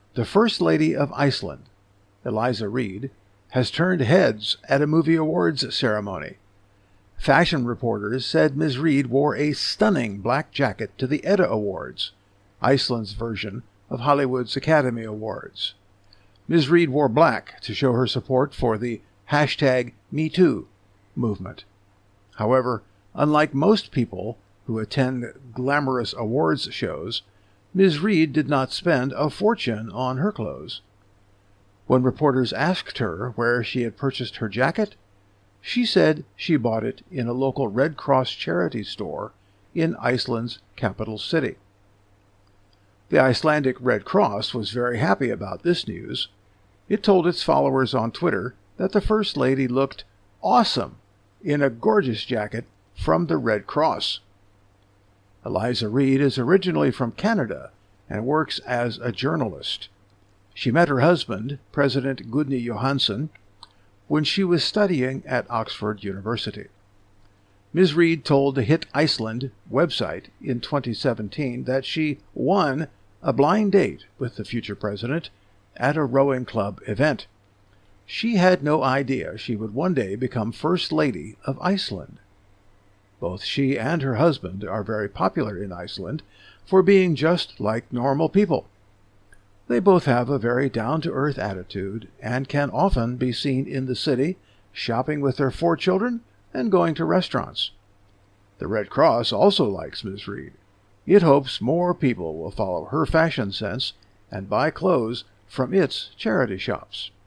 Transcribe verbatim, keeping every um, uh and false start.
The First Lady of Iceland, Eliza Reid, has turned heads at a movie awards ceremony. Fashion reporters said Miz Reid wore a stunning black jacket to the Edda Awards, Iceland's version of Hollywood's Academy Awards. Miz Reid wore black to show her support for the hashtag MeToo movement. However, unlike most people who attend glamorous awards shows, Miz Reid did not spend a fortune on her clothes. When reporters asked her where she had purchased her jacket, she said she bought it in a local Red Cross charity store in Iceland's capital city. The Icelandic Red Cross was very happy about this news. It told its followers on Twitter that the First Lady looked awesome in a gorgeous jacket from the Red Cross. Eliza Reid is originally from Canada and works as a journalist. She met her husband, President Gudni Johansson, when she was studying at Oxford University. Miz Reid told the Hit Iceland website in twenty seventeen that she won a blind date with the future president at a rowing club event. She had no idea she would one day become First Lady of Iceland. Both she and her husband are very popular in Iceland for being just like normal people. They both have a very down-to-earth attitude and can often be seen in the city, shopping with their four children and going to restaurants. The Red Cross also likes Miz Reid. It hopes more people will follow her fashion sense and buy clothes from its charity shops.